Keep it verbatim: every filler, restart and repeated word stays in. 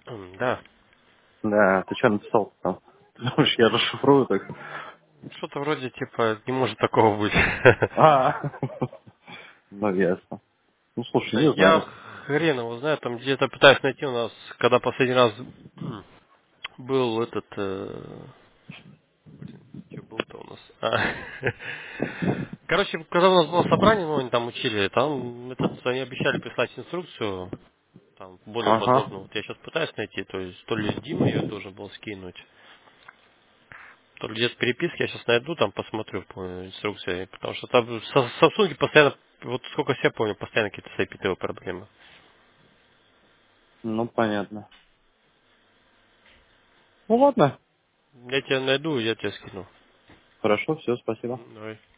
М, Да. Да, ты что написал там? Ты думаешь, я расшифрую так? Что-то вроде типа не может такого быть. А, ну ясно. Ну слушай, Слушай, не я знаю. хрен его знаю, там где-то пытаюсь найти у нас, когда последний раз м, был этот, э, блин, что был-то у нас? А, Короче, когда у нас было собрание, ну, они там учили, там этот, они обещали прислать инструкцию, там, более Ага. подробно. Вот я сейчас пытаюсь найти, то есть, то ли Дима ее должен был скинуть, то ли где-то в переписке, я сейчас найду, там посмотрю по инструкции, потому что там в Са- Samsung постоянно, вот сколько себя помню, постоянно какие-то с эй пи ти о проблемы. Ну понятно. Ну ладно. Я тебя найду, я тебя скину. Хорошо, все, спасибо. Давай.